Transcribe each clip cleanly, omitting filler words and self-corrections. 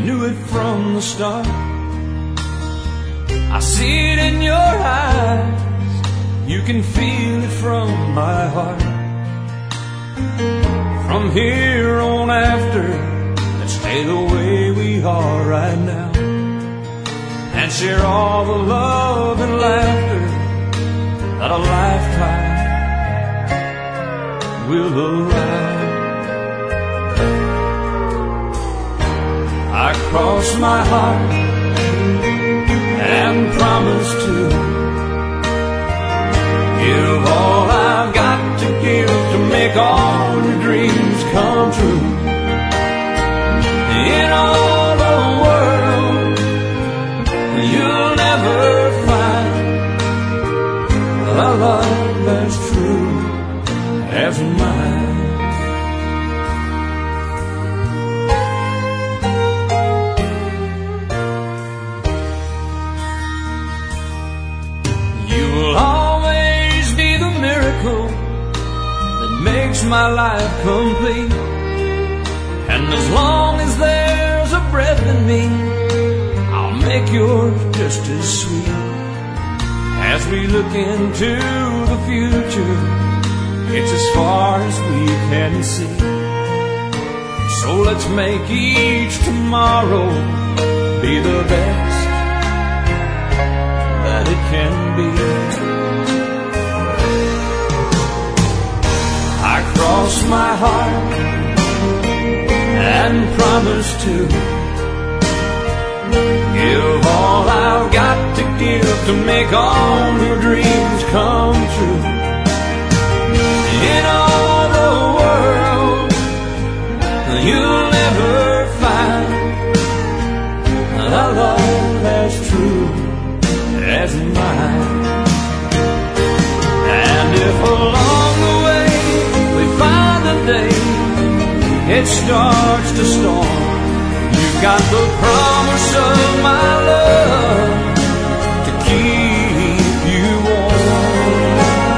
knew it from the start. I see it in your eyes, you can feel it from my heart. From here on after, let's stay the way we are right now, and share all the love and laughter that a lifetime will allow. I cross my heart and promise to give all I've got to give to make all your dreams come true. In all the world, you'll never find a love as true as mine. You will always be the miracle that makes my life complete. And as long as there's a breath in me, I'll make yours just as sweet. As we look into the future, it's as far as we can see. So let's make each tomorrow be the best that it can be. I cross my heart and promise to give all I've got to give to make all your dreams come true. In all the world, you'll never find a love as true as mine. And if along the way we find a day it starts to storm, you've got the promise of my love to keep you warm.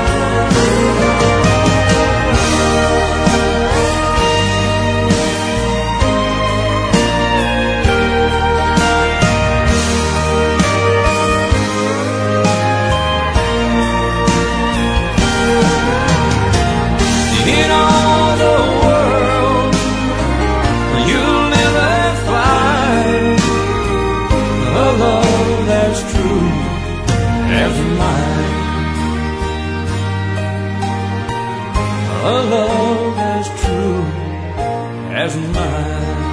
In all the world, you'll never find a love as true as mine. A love as true as mine.